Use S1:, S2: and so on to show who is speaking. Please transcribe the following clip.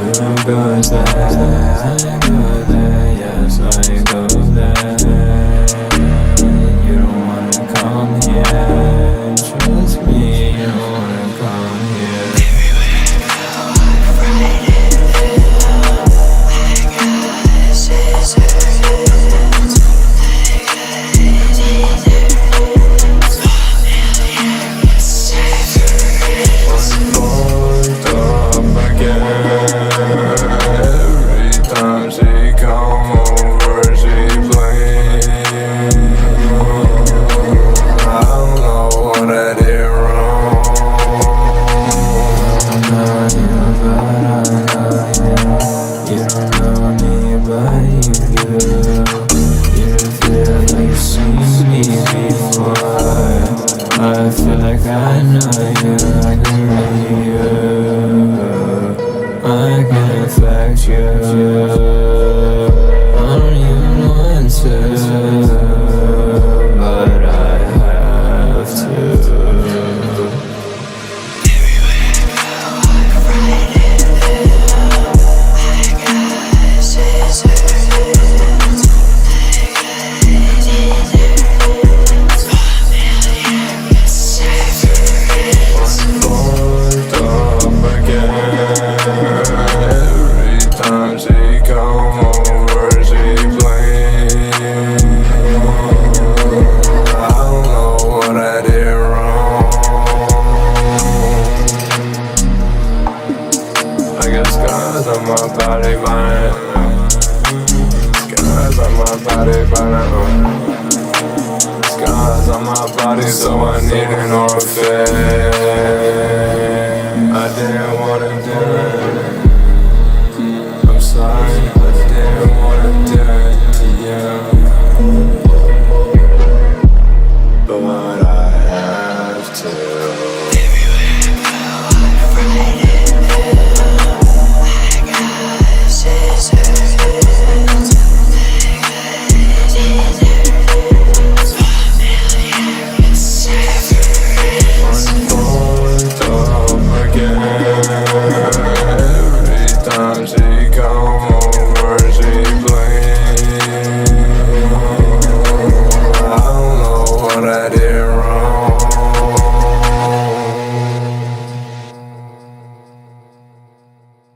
S1: go there, yes I go there. You don't wanna come here, trust me, you don't wanna come here. I feel like I know you, I can read you, I can affect you. I don't even want to, but I have to. Scars on my body, scars on my body, scars on my body, so I need an orifice.